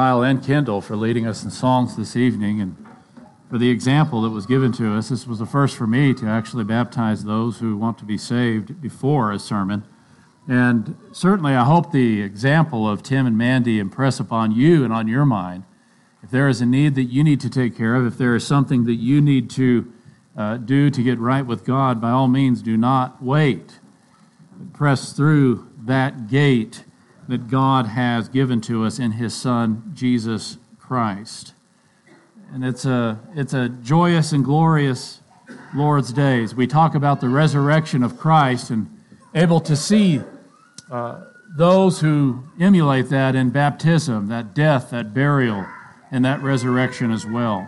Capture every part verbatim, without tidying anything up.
Kyle and Kendall for leading us in songs this evening and for the example that was given to us. This was the first for me to actually baptize those who want to be saved before a sermon. And certainly I hope the example of Tim and Mandy impress upon you and on your mind. If there is a need that you need to take care of, if there is something that you need to uh, do to get right with God, by all means do not wait. Press through that gate that God has given to us in His Son, Jesus Christ. And it's a, it's a joyous and glorious Lord's days. We talk about the resurrection of Christ and able to see uh, those who emulate that in baptism, that death, that burial, and that resurrection as well.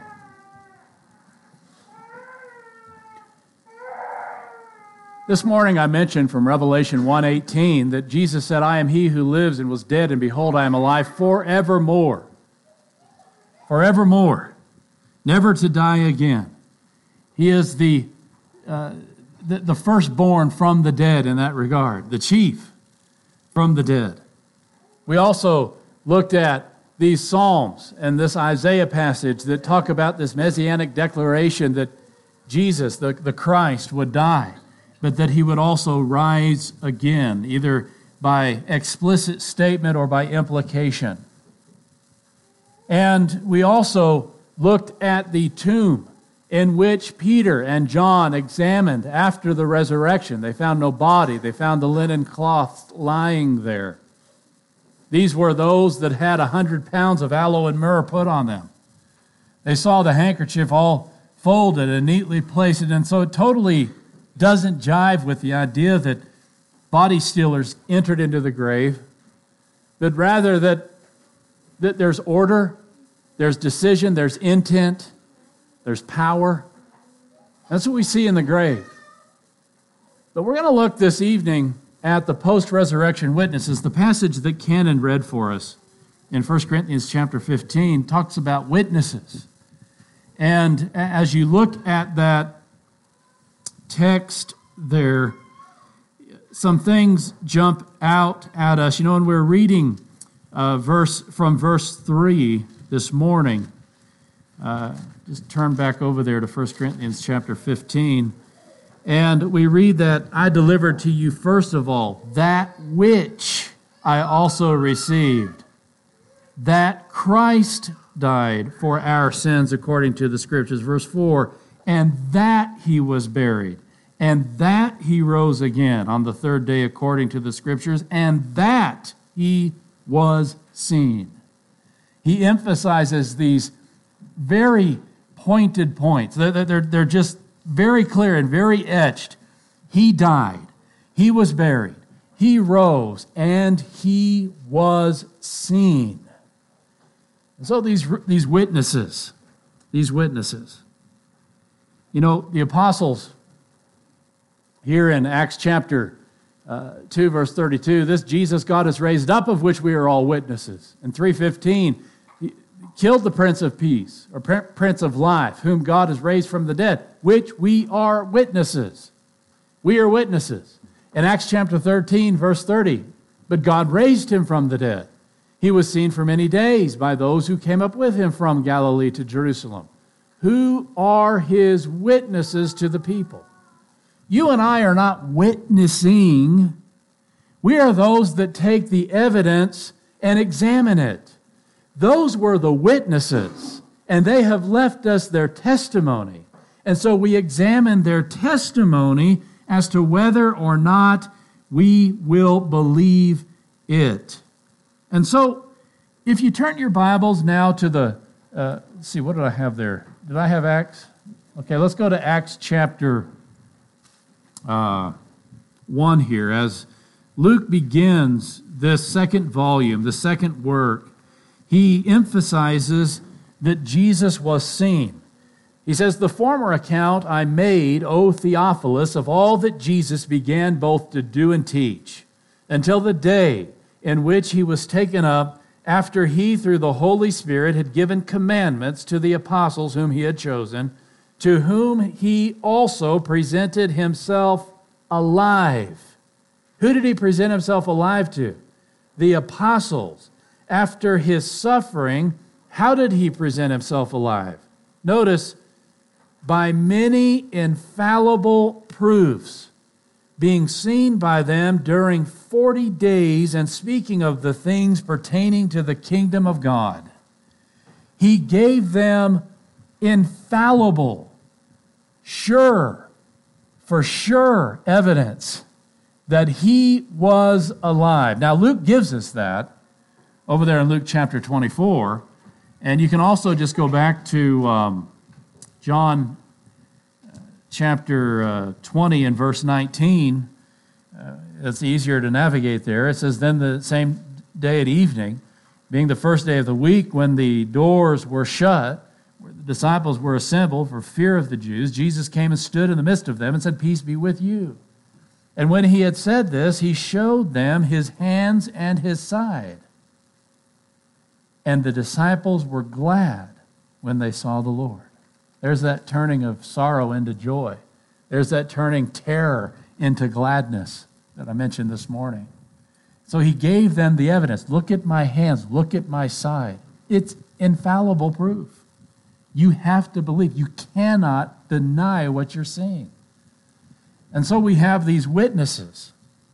This morning I mentioned from Revelation one eighteen that Jesus said, I am He who lives and was dead, and behold, I am alive forevermore. Forevermore. Never to die again. He is the, uh, the, the firstborn from the dead in that regard, the chief from the dead. We also looked at these Psalms and this Isaiah passage that talk about this messianic declaration that Jesus, the, the Christ, would die, but that He would also rise again, either by explicit statement or by implication. And we also looked at the tomb in which Peter and John examined after the resurrection. They found no body. They found the linen cloths lying there. These were those that had a hundred pounds of aloe and myrrh put on them. They saw the handkerchief all folded and neatly placed, and so it totally doesn't jive with the idea that body stealers entered into the grave, but rather that, that there's order, there's decision, there's intent, there's power. That's what we see in the grave. But we're going to look this evening at the post-resurrection witnesses. The passage that Cannon read for us in First Corinthians chapter fifteen talks about witnesses. And as you look at that text there, some things jump out at us. You know, when we're reading uh, verse from verse three this morning, uh, just turn back over there to First Corinthians chapter fifteen, and we read that I delivered to you first of all that which I also received, that Christ died for our sins according to the Scriptures. Verse four, and that He was buried, and that He rose again on the third day according to the Scriptures, and that He was seen. He emphasizes these very pointed points. They're, they're, they're just very clear and very etched. He died. He was buried. He rose, and He was seen. And so these, these witnesses, these witnesses, you know, the apostles here in Acts chapter uh, two, verse thirty-two, this Jesus God has raised up, of which we are all witnesses. In three fifteen, He killed the Prince of Peace, or Prince of Life, whom God has raised from the dead, which we are witnesses. We are witnesses. In Acts chapter thirteen, verse thirty, but God raised Him from the dead. He was seen for many days by those who came up with Him from Galilee to Jerusalem, who are His witnesses to the people. You and I are not witnessing. We are those that take the evidence and examine it. Those were the witnesses, and they have left us their testimony. And so we examine their testimony as to whether or not we will believe it. And so, if you turn your Bibles now to the, uh, let's see, what did I have there? Did I have Acts? Okay, let's go to Acts chapter uh, one here. As Luke begins this second volume, the second work, he emphasizes that Jesus was seen. He says, the former account I made, O Theophilus, of all that Jesus began both to do and teach, until the day in which He was taken up, after He, through the Holy Spirit, had given commandments to the apostles whom He had chosen, to whom He also presented Himself alive. Who did He present Himself alive to? The apostles, after his suffering, how did he present himself alive? Notice, by many infallible proofs, being seen by them during forty days and speaking of the things pertaining to the kingdom of God. He gave them infallible, sure, for sure evidence that he was alive. Now, Luke gives us that over there in Luke chapter twenty-four, and you can also just go back to um, John chapter uh, twenty and verse nineteen. Uh, it's easier to navigate there. It says, then the same day at evening, being the first day of the week, when the doors were shut, where the disciples were assembled for fear of the Jews, Jesus came and stood in the midst of them and said, peace be with you. And when he had said this, he showed them his hands and his side. And the disciples were glad when they saw the Lord. There's that turning of sorrow into joy. There's that turning terror into gladness that I mentioned this morning. So he gave them the evidence. Look at my hands. Look at my side. It's infallible proof. You have to believe. You cannot deny what you're seeing. And so we have these witnesses.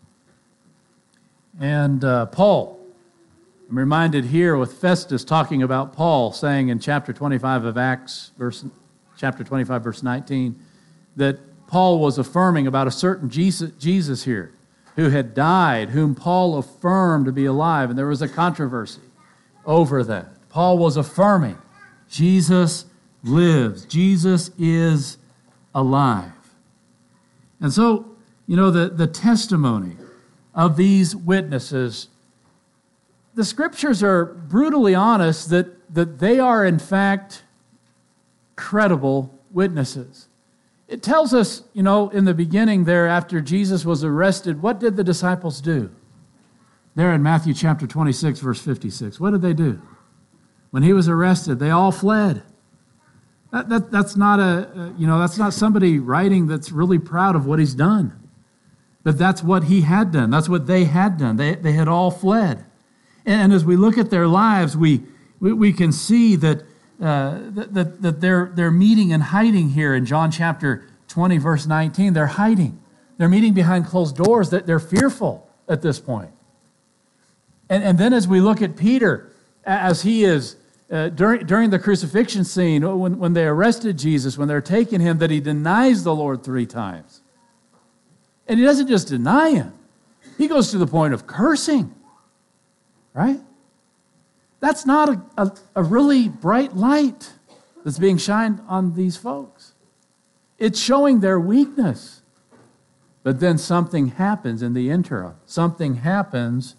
And uh, Paul, I'm reminded here with Festus talking about Paul saying in chapter twenty-five of Acts, verse, chapter twenty-five, verse nineteen, that Paul was affirming about a certain Jesus, Jesus here who had died, whom Paul affirmed to be alive. And there was a controversy over that. Paul was affirming Jesus lives. Jesus is alive. And so, you know, the, the testimony of these witnesses, the scriptures are brutally honest that, that they are, in fact, credible witnesses. It tells us, you know, in the beginning there, after Jesus was arrested, what did the disciples do? There in Matthew chapter twenty-six, verse fifty-six, what did they do? When he was arrested, they all fled. That, that, that's not a, you know, that's not somebody writing that's really proud of what he's done. But that's what he had done. That's what they had done. They, they had all fled. And as we look at their lives, we, we, we can see that, uh, that, that, that they're, they're meeting and hiding here in John chapter twenty, verse nineteen. They're hiding. They're meeting behind closed doors. That they're fearful at this point. And, and then as we look at Peter, as he is Uh, during, during the crucifixion scene, when, when they arrested Jesus, when they're taking him, that he denies the Lord three times. And he doesn't just deny him. He goes to the point of cursing. Right? That's not a, a, a really bright light that's being shined on these folks. It's showing their weakness. But then something happens in the interim. Something happens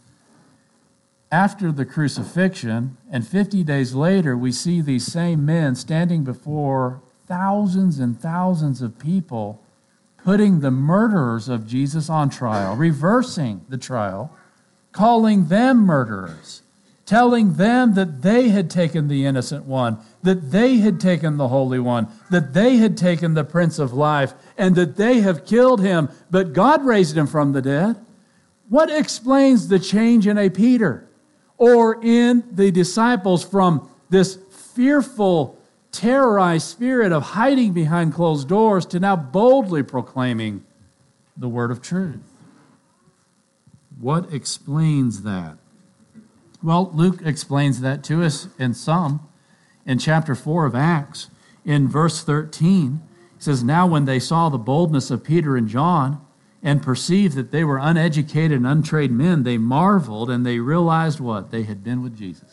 after the crucifixion, and fifty days later, we see these same men standing before thousands and thousands of people, putting the murderers of Jesus on trial, reversing the trial, calling them murderers, telling them that they had taken the innocent one, that they had taken the Holy One, that they had taken the Prince of Life, and that they have killed him, but God raised him from the dead. What explains the change in a Peter? Or in the disciples from this fearful, terrorized spirit of hiding behind closed doors to now boldly proclaiming the word of truth? What explains that? Well, Luke explains that to us in some. In chapter four of Acts, in verse thirteen, he says, now when they saw the boldness of Peter and John, and perceived that they were uneducated and untrained men, they marveled and they realized what? They had been with Jesus.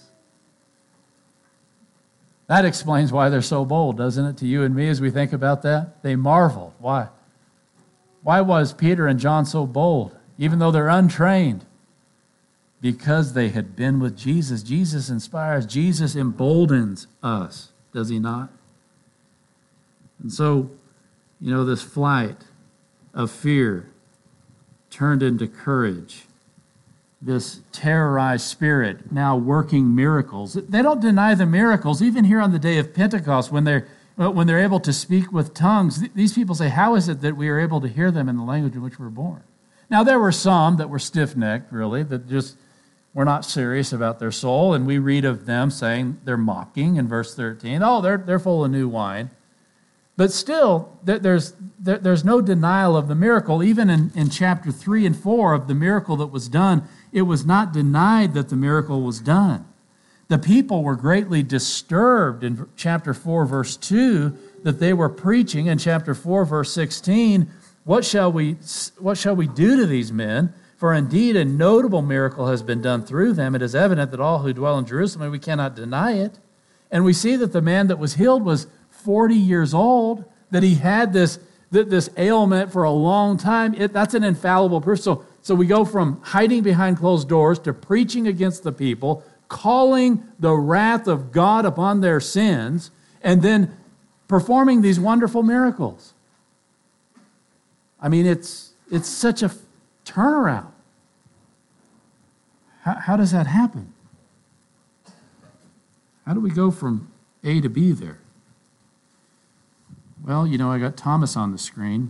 That explains why they're so bold, doesn't it, to you and me as we think about that? They marveled. Why? Why was Peter and John so bold, even though they're untrained? Because they had been with Jesus. Jesus inspires. Jesus emboldens us, does he not? And so, you know, this flight of fear turned into courage. This terrorized spirit now working miracles. They don't deny the miracles. Even here on the day of Pentecost, when they're, when they're able to speak with tongues, these people say, how is it that we are able to hear them in the language in which we're born? Now, there were some that were stiff-necked, really, that just were not serious about their soul. And we read of them saying they're mocking in verse thirteen. Oh, they're, they're full of new wine. But still, there's, there's no denial of the miracle. Even in, in chapter three and four of the miracle that was done, it was not denied that the miracle was done. The people were greatly disturbed in chapter four, verse two, that they were preaching. In chapter four, verse sixteen, what shall we, what shall we do to these men? For indeed a notable miracle has been done through them. It is evident that all who dwell in Jerusalem, and we cannot deny it. And we see that the man that was healed was forty years old, that he had this, this ailment for a long time. It, that's an infallible proof. So, so we go from hiding behind closed doors to preaching against the people, calling the wrath of God upon their sins, and then performing these wonderful miracles. I mean, it's, it's such a turnaround. How, how does that happen? How do we go from A to B there? Well, you know, I got Thomas on the screen,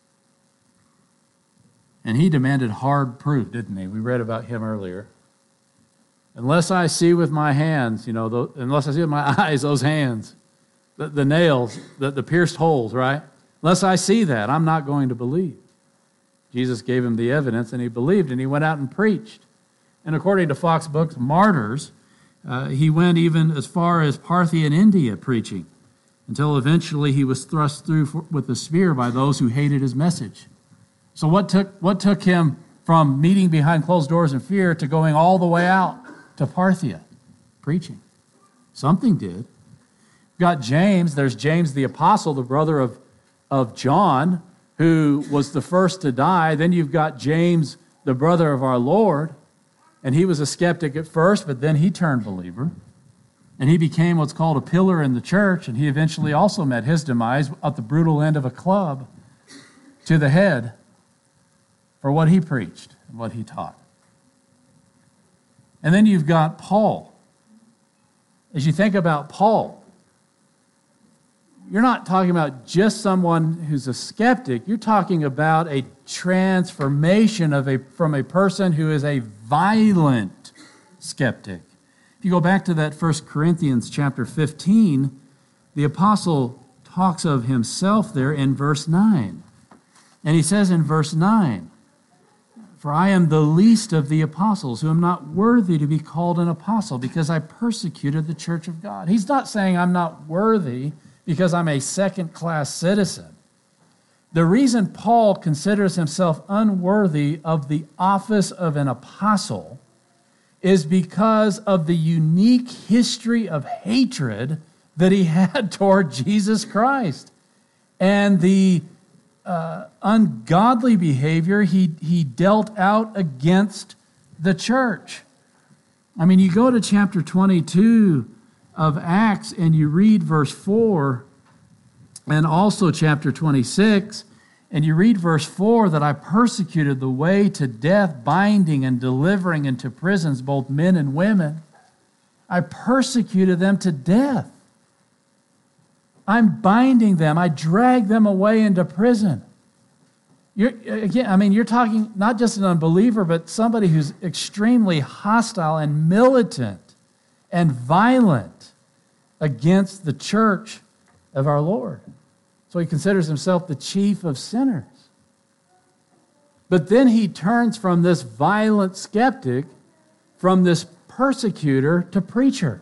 and he demanded hard proof, didn't he? We read about him earlier. Unless I see with my hands, you know, the, unless I see with my eyes those hands, the, the nails, the, the pierced holes, right? Unless I see that, I'm not going to believe. Jesus gave him the evidence, and he believed, and he went out and preached. And according to Fox Books Martyrs, uh, he went even as far as Parthian India preaching, until eventually he was thrust through for, with a spear by those who hated his message. So what took what took him from meeting behind closed doors in fear to going all the way out to Parthia, preaching? Something did. We've got James. There's James the apostle, the brother of, of John, who was the first to die. Then you've got James, the brother of our Lord, and he was a skeptic at first, but then he turned believer. And he became what's called a pillar in the church, and he eventually also met his demise at the brutal end of a club to the head for what he preached and what he taught. And then you've got Paul. As you think about Paul, you're not talking about just someone who's a skeptic. You're talking about a transformation of a from a person who is a violent skeptic. If you go back to that First Corinthians chapter fifteen, the apostle talks of himself there in verse nine. And he says in verse nine, "For I am the least of the apostles, who am not worthy to be called an apostle, because I persecuted the church of God." He's not saying I'm not worthy because I'm a second-class citizen. The reason Paul considers himself unworthy of the office of an apostle is because of the unique history of hatred that he had toward Jesus Christ and the uh, ungodly behavior he, he dealt out against the church. I mean, you go to chapter twenty-two of Acts and you read verse four, and also chapter twenty-six, and you read verse four, that I persecuted the way to death, binding and delivering into prisons both men and women. I persecuted them to death. I'm binding them. I drag them away into prison. You're, again, I mean, you're talking not just an unbeliever, but somebody who's extremely hostile and militant and violent against the church of our Lord. So he considers himself the chief of sinners. But then he turns from this violent skeptic, from this persecutor to preacher.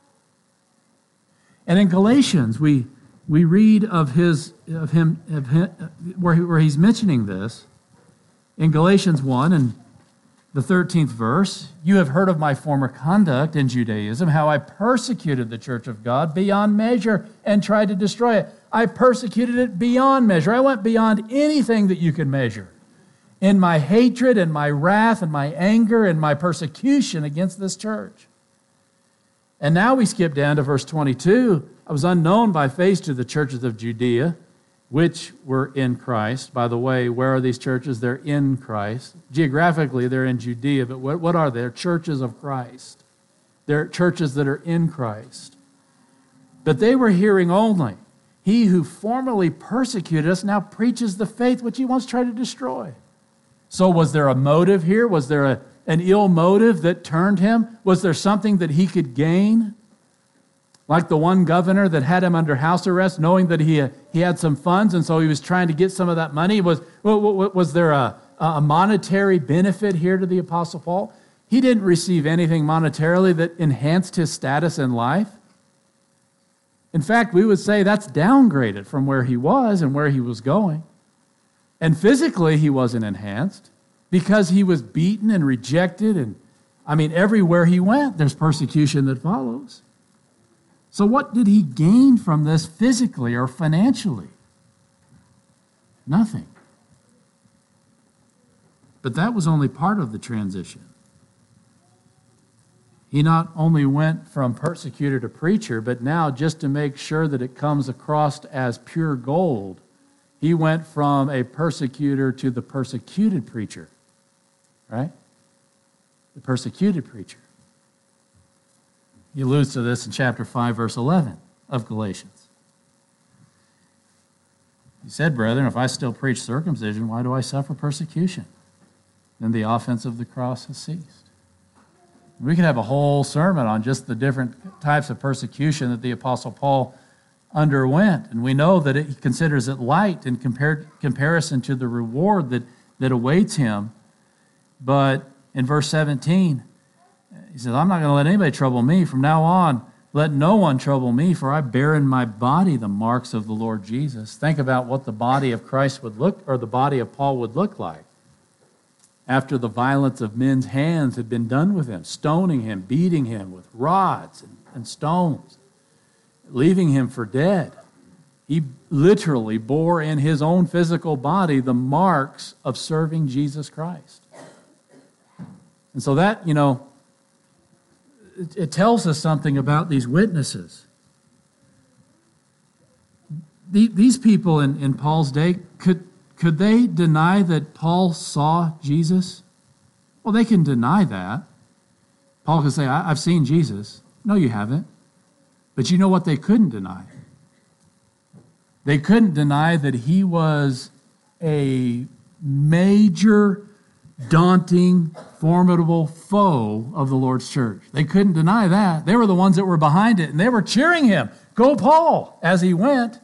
And in Galatians, we we read of his of him, of him where, he, where he's mentioning this. In Galatians one and the thirteenth verse, "You have heard of my former conduct in Judaism, how I persecuted the church of God beyond measure and tried to destroy it." I persecuted it beyond measure. I went beyond anything that you could measure in my hatred and my wrath and my anger and my persecution against this church. And now we skip down to verse twenty-two. "I was unknown by face to the churches of Judea, which were in Christ." By the way, where are these churches? They're in Christ. Geographically, they're in Judea, but what, what are they? They're churches of Christ. They're churches that are in Christ. But they were hearing only, "He who formerly persecuted us now preaches the faith which he once tried to destroy." So was there a motive here? Was there a, an ill motive that turned him? Was there something that he could gain? Like the one governor that had him under house arrest, knowing that he, he had some funds, and so he was trying to get some of that money. Was, was there a, a monetary benefit here to the Apostle Paul? He didn't receive anything monetarily that enhanced his status in life. In fact, we would say that's downgraded from where he was and where he was going. And physically, he wasn't enhanced because he was beaten and rejected. And I mean, everywhere he went, there's persecution that follows. So what did he gain from this physically or financially? Nothing. But that was only part of the transition. He not only went from persecutor to preacher, but now, just to make sure that it comes across as pure gold, he went from a persecutor to the persecuted preacher. Right? The persecuted preacher. He alludes to this in chapter five, verse eleven of Galatians. He said, "Brethren, if I still preach circumcision, why do I suffer persecution? Then the offense of the cross has ceased." We could have a whole sermon on just the different types of persecution that the Apostle Paul underwent. And we know that it, he considers it light in compared, comparison to the reward that, that awaits him. But in verse seventeen, he says, "I'm not going to let anybody trouble me. From now on, let no one trouble me, for I bear in my body the marks of the Lord Jesus." Think about what the body of Christ would look, or the body of Paul would look like after the violence of men's hands had been done with him, stoning him, beating him with rods and, and stones, leaving him for dead. He literally bore in his own physical body the marks of serving Jesus Christ. And so that, you know, it, it tells us something about these witnesses. The, these people in, in Paul's day, could Could they deny that Paul saw Jesus? Well, they can deny that. Paul can say, I, I've seen Jesus. No, you haven't. But you know what they couldn't deny? They couldn't deny that he was a major, daunting, formidable foe of the Lord's church. They couldn't deny that. They were the ones that were behind it, and they were cheering him, "Go Paul," as he went.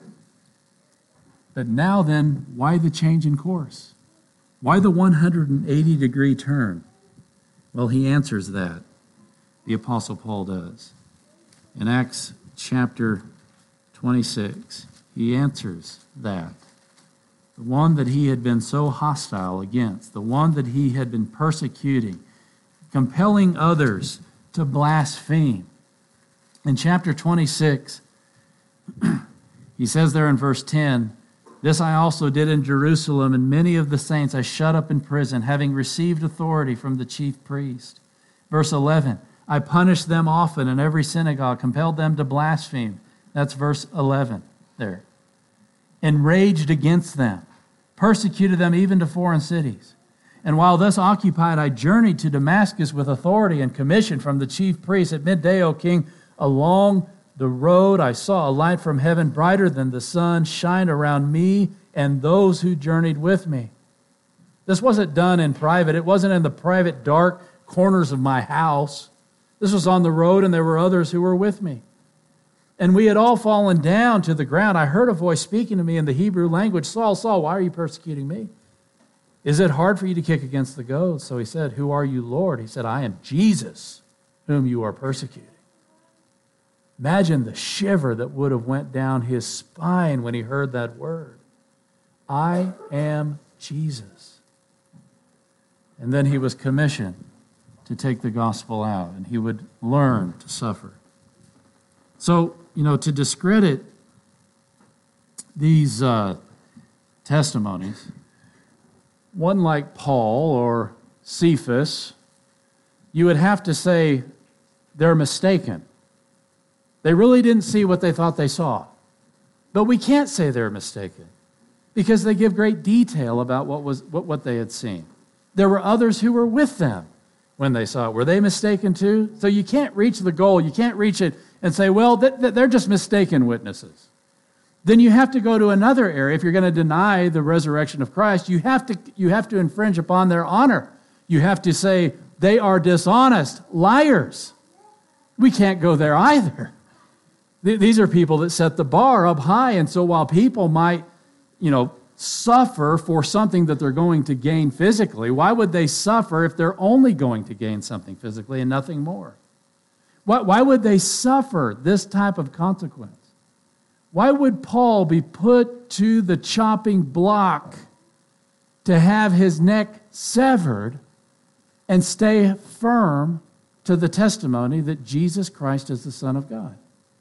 But now then, why the change in course? Why the one hundred eighty degree turn? Well, he answers that. The Apostle Paul does. In Acts chapter twenty-six, he answers that. The one that he had been so hostile against, the one that he had been persecuting, compelling others to blaspheme. In chapter twenty-six, he says there in verse ten, "This I also did in Jerusalem, and many of the saints I shut up in prison, having received authority from the chief priest." Verse eleven, "I punished them often in every synagogue, compelled them to blaspheme." That's verse eleven there. "Enraged against them, persecuted them even to foreign cities. And while thus occupied, I journeyed to Damascus with authority and commission from the chief priest. At midday, O king, along the road I saw a light from heaven, brighter than the sun, shine around me and those who journeyed with me." This wasn't done in private. It wasn't in the private, dark corners of my house. This was on the road, and there were others who were with me. "And we had all fallen down to the ground. I heard a voice speaking to me in the Hebrew language, 'Saul, Saul, why are you persecuting me? Is it hard for you to kick against the goads?' So he said, 'Who are you, Lord?' He said, 'I am Jesus, whom you are persecuting.'" Imagine the shiver that would have went down his spine when he heard that word. I am Jesus. And then he was commissioned to take the gospel out, and he would learn to suffer. So, you know, to discredit these uh, testimonies, one like Paul or Cephas, you would have to say they're mistaken. They really didn't see what they thought they saw. But we can't say they're mistaken because they give great detail about what was what, what they had seen. There were others who were with them when they saw it. Were they mistaken too? So you can't reach the goal. You can't reach it and say, well, th- th- they're just mistaken witnesses. Then you have to go to another area. If you're going to deny the resurrection of Christ, you have to, you have to infringe upon their honor. You have to say, They are dishonest, liars. We can't go there either. These are people that set the bar up high, and so while people might, you know, suffer for something that they're going to gain physically, why would they suffer if they're only going to gain something physically and nothing more? Why, why would they suffer this type of consequence? Why would Paul be put to the chopping block to have his neck severed and stay firm to the testimony that Jesus Christ is the Son of God?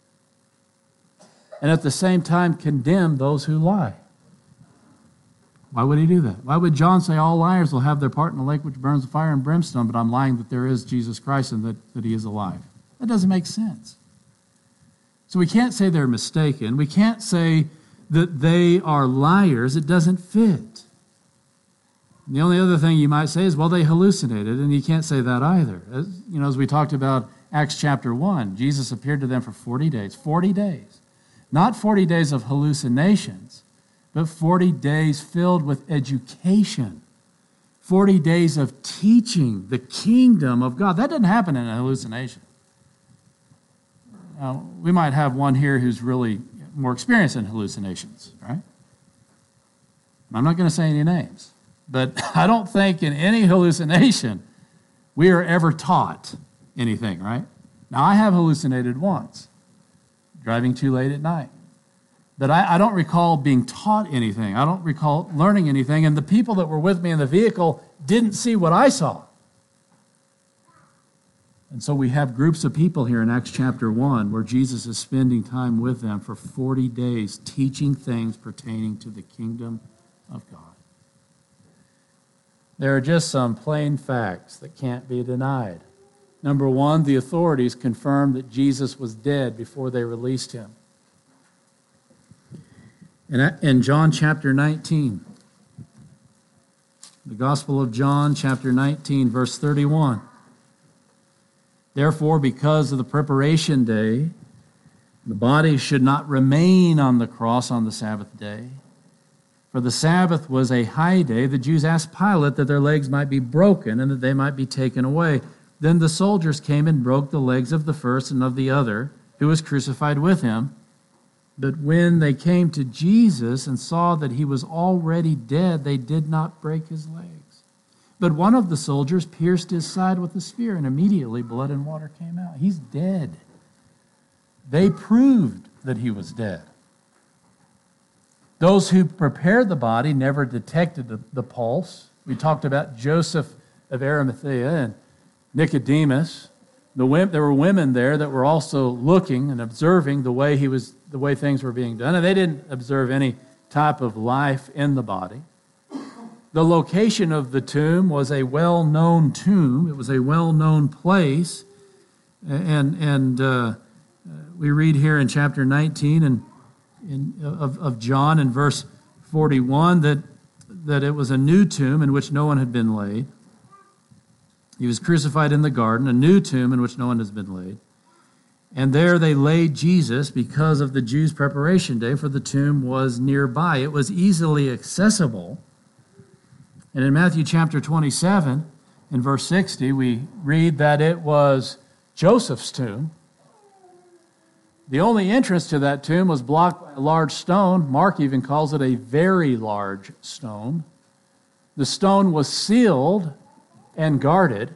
And at the same time condemn those who lie. Why would he do that? Why would John say all liars will have their part in the lake which burns with fire and brimstone, but I'm lying that there is Jesus Christ and that, that he is alive? That doesn't make sense. So we can't say they're mistaken. We can't say that they are liars. It doesn't fit. And the only other thing you might say is, well, they hallucinated, and you can't say that either. As, you know, as we talked about Acts chapter one, Jesus appeared to them for forty days. forty days. Not forty days of hallucinations, but forty days filled with education. forty days of teaching the kingdom of God. That doesn't happen in a hallucination. Now, we might have one here who's really more experienced in hallucinations, right? I'm not going to say any names, but I don't think in any hallucination we are ever taught anything, right? Now, I have hallucinated once, driving too late at night. But I, I don't recall being taught anything. I don't recall learning anything. And the people that were with me in the vehicle didn't see what I saw. And so we have groups of people here in Acts chapter one where Jesus is spending time with them for forty days teaching things pertaining to the kingdom of God. There are just some plain facts that can't be denied. Number one, the authorities confirmed that Jesus was dead before they released him. In John chapter nineteen, the Gospel of John chapter nineteen, verse thirty-one. Therefore, because of the preparation day, the body should not remain on the cross on the Sabbath day. For the Sabbath was a high day. The Jews asked Pilate that their legs might be broken and that they might be taken away. Then the soldiers came and broke the legs of the first and of the other, who was crucified with him. But when they came to Jesus and saw that he was already dead, they did not break his legs. But one of the soldiers pierced his side with a spear, and immediately blood and water came out. He's dead. They proved that he was dead. Those who prepared the body never detected the, the pulse. We talked about Joseph of Arimathea and Nicodemus. The women, there were women there that were also looking and observing the way he was, the way things were being done, and they didn't observe any type of life in the body. The location of the tomb was a well-known tomb. It was a well-known place, and and uh, we read here in chapter nineteen and in, of, of John in verse forty-one that that it was a new tomb in which no one had been laid. He was crucified in the garden, a new tomb in which no one has been laid. And there they laid Jesus because of the Jews' preparation day, for the tomb was nearby. It was easily accessible. And in Matthew chapter twenty-seven, in verse sixty, we read that it was Joseph's tomb. The only entrance to that tomb was blocked by a large stone. Mark even calls it a very large stone. The stone was sealed and guarded.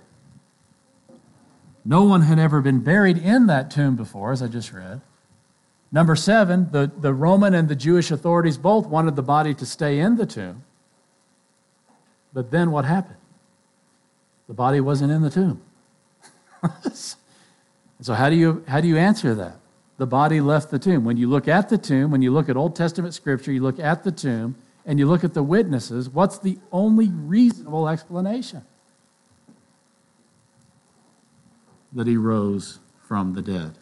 No one had ever been buried in that tomb before, as I just read. Number seven, the, the Roman and the Jewish authorities both wanted the body to stay in the tomb. But then what happened? The body wasn't in the tomb. So how do you how do you answer that? The body left the tomb. When you look at the tomb, when you look at Old Testament scripture, you look at the tomb, and you look at the witnesses, what's the only reasonable explanation? That he rose from the dead.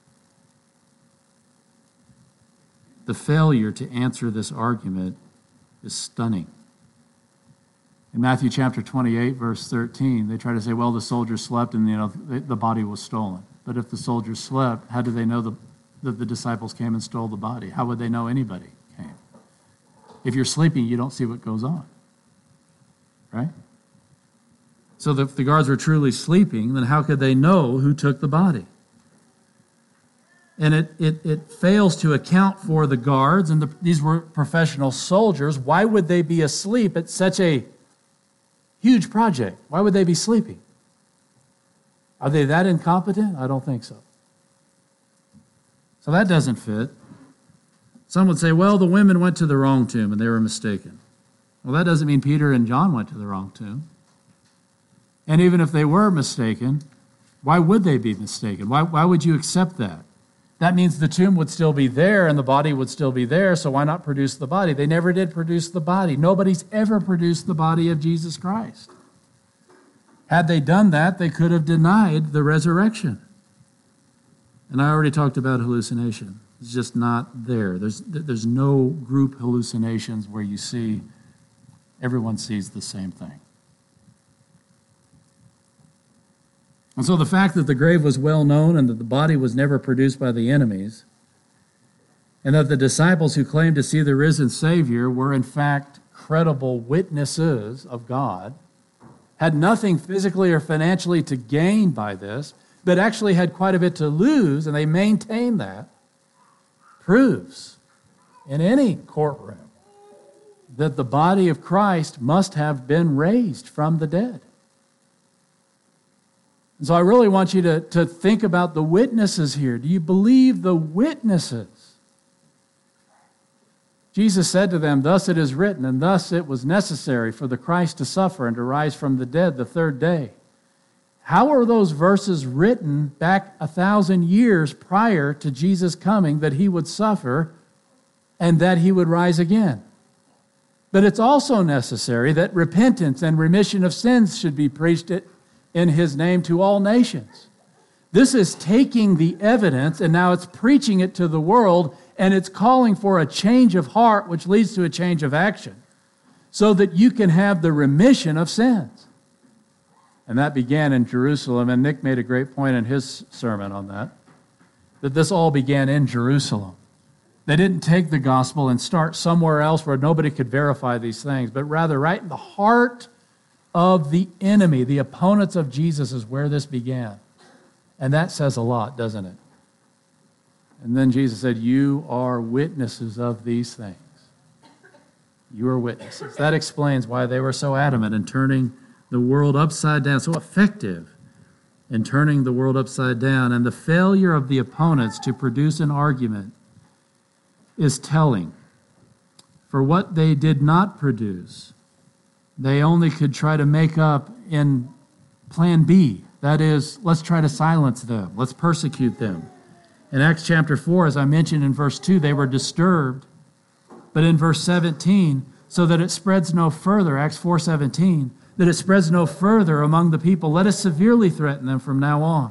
The failure to answer this argument is stunning. In Matthew chapter twenty-eight, verse thirteen, they try to say, well, the soldiers slept and you know the body was stolen. But if the soldiers slept, how do they know the, that the disciples came and stole the body? How would they know anybody came? If you're sleeping, you don't see what goes on. Right? So that if the guards were truly sleeping, then how could they know who took the body? And it, it, it fails to account for the guards, and the, these were professional soldiers. Why would they be asleep at such a huge project? Why would they be sleeping? Are they that incompetent? I don't think so. So that doesn't fit. Some would say, well, the women went to the wrong tomb and they were mistaken. Well, that doesn't mean Peter and John went to the wrong tomb. And even if they were mistaken, why would they be mistaken? Why, why would you accept that? That means the tomb would still be there and the body would still be there, so why not produce the body? They never did produce the body. Nobody's ever produced the body of Jesus Christ. Had they done that, they could have denied the resurrection. And I already talked about hallucination. It's just not there. There's, there's no group hallucinations where you see everyone sees the same thing. And so the fact that the grave was well known and that the body was never produced by the enemies, and that the disciples who claimed to see the risen Savior were in fact credible witnesses of God, had nothing physically or financially to gain by this, but actually had quite a bit to lose, and they maintained that, proves in any courtroom that the body of Christ must have been raised from the dead. And so I really want you to, to think about the witnesses here. Do you believe the witnesses? Jesus said to them, thus it is written, and thus it was necessary for the Christ to suffer and to rise from the dead the third day. How are those verses written back a thousand years prior to Jesus coming, that he would suffer and that he would rise again? But it's also necessary that repentance and remission of sins should be preached in his name to all nations. This is taking the evidence and now it's preaching it to the world, and it's calling for a change of heart, which leads to a change of action, so that you can have the remission of sins. And that began in Jerusalem, and Nick made a great point in his sermon on that, that this all began in Jerusalem. They didn't take the gospel and start somewhere else where nobody could verify these things, but rather right in the heart of the enemy, the opponents of Jesus, is where this began. And that says a lot, doesn't it? And then Jesus said, you are witnesses of these things. You are witnesses. That explains why they were so adamant in turning the world upside down, so effective in turning the world upside down. And the failure of the opponents to produce an argument is telling. For what they did not produce, they only could try to make up in plan B. That is, let's try to silence them. Let's persecute them. In Acts chapter four, as I mentioned in verse two, they were disturbed. But in verse seventeen, so that it spreads no further, Acts four seventeen, that it spreads no further among the people, let us severely threaten them from now on.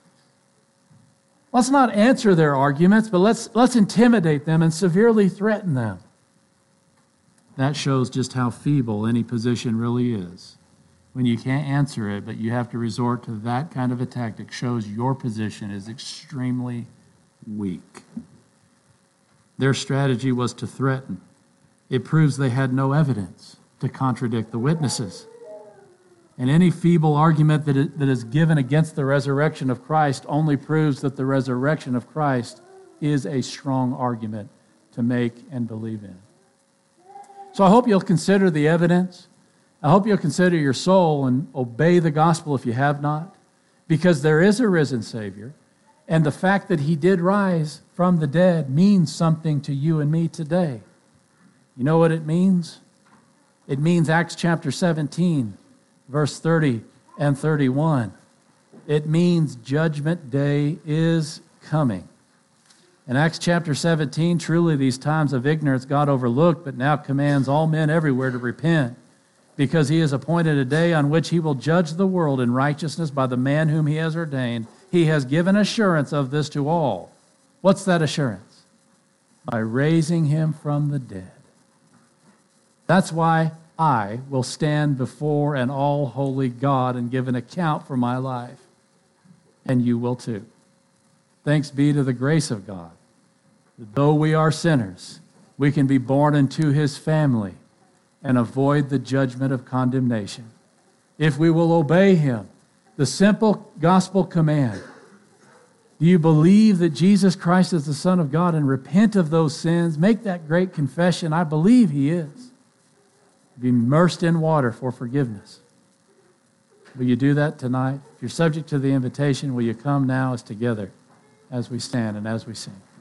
Let's not answer their arguments, but let's, let's intimidate them and severely threaten them. That shows just how feeble any position really is. When you can't answer it, but you have to resort to that kind of a tactic, shows your position is extremely weak. Their strategy was to threaten. It proves they had no evidence to contradict the witnesses. And any feeble argument that is, that is given against the resurrection of Christ only proves that the resurrection of Christ is a strong argument to make and believe in. So I hope you'll consider the evidence. I hope you'll consider your soul and obey the gospel if you have not, because there is a risen Savior, and the fact that he did rise from the dead means something to you and me today. You know what it means? It means Acts chapter seventeen, verse thirty and thirty-one. It means judgment day is coming. In Acts chapter seventeen, truly these times of ignorance God overlooked, but now commands all men everywhere to repent, because he has appointed a day on which he will judge the world in righteousness by the man whom he has ordained. He has given assurance of this to all. What's that assurance? By raising him from the dead. That's why I will stand before an all-holy God and give an account for my life. And you will too. Thanks be to the grace of God, that though we are sinners, we can be born into his family and avoid the judgment of condemnation. if we will obey him. The simple gospel command. Do you believe that Jesus Christ is the Son of God and repent of those sins? Make that great confession. I believe he is. Be immersed in water for forgiveness. Will you do that tonight? If you're subject to the invitation, will you come now as together as we stand and as we sing?